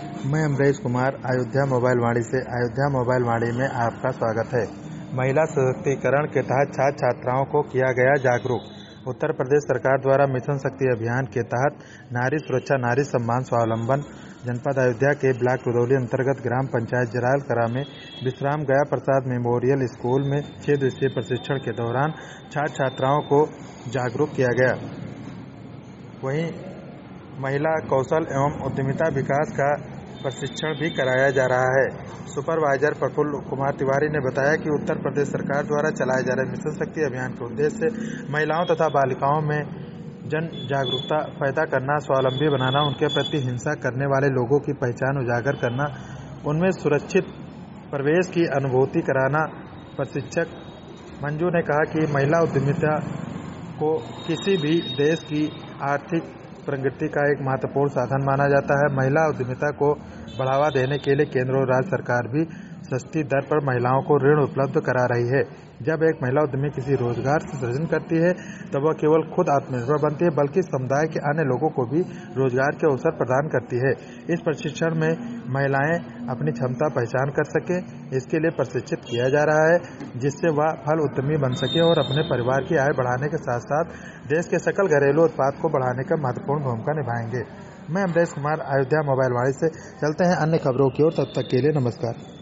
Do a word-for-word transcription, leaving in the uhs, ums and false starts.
मैं अमरीश कुमार अयोध्या मोबाइल वाणी से अयोध्या मोबाइल वाणी में आपका स्वागत है। महिला सशक्तिकरण के तहत छात्र छात्राओं को किया गया जागरूक। उत्तर प्रदेश सरकार द्वारा मिशन शक्ति अभियान के तहत नारी सुरक्षा नारी सम्मान स्वावलंबन जनपद अयोध्या के ब्लॉक रुदौली अंतर्गत ग्राम पंचायत जराल कला में विश्राम गया प्रसाद मेमोरियल स्कूल में छह दिवसीय प्रशिक्षण के दौरान छात्र छात्राओं को जागरूक किया गया। वहीं महिला कौशल एवं उद्यमिता विकास का प्रशिक्षण भी कराया जा रहा है। सुपरवाइजर प्रफुल्ल कुमार तिवारी ने बताया कि उत्तर प्रदेश सरकार द्वारा चलाए जा रहे मिशन शक्ति अभियान के उद्देश्य से महिलाओं तथा बालिकाओं में जन जागरूकता पैदा करना, स्वावलंबी बनाना, उनके प्रति हिंसा करने वाले लोगों की पहचान उजागर करना, उनमें सुरक्षित प्रवेश की अनुभूति कराना। प्रशिक्षक मंजू ने कहा कि महिला उद्यमिता को किसी भी देश की आर्थिक प्रगति का एक महत्वपूर्ण साधन माना जाता है। महिला उद्यमिता को बढ़ावा देने के लिए केंद्र और राज्य सरकार भी सस्ती दर पर महिलाओं को ऋण उपलब्ध करा रही है। जब एक महिला उद्यमी किसी रोजगार से सृजन करती है तब वह केवल खुद आत्मनिर्भर बनती है बल्कि समुदाय के अन्य लोगों को भी रोजगार के अवसर प्रदान करती है। इस प्रशिक्षण में महिलाएं अपनी क्षमता पहचान कर सकें, इसके लिए प्रशिक्षित किया जा रहा है, जिससे वह फल उद्यमी बन सके और अपने परिवार की आय बढ़ाने के साथ साथ देश के सकल घरेलू उत्पाद को बढ़ाने का महत्वपूर्ण भूमिका निभाएंगे। मैं अमरीश कुमार अयोध्या मोबाइल वाणी से। चलते हैं अन्य खबरों की ओर, तब तक के लिए नमस्कार।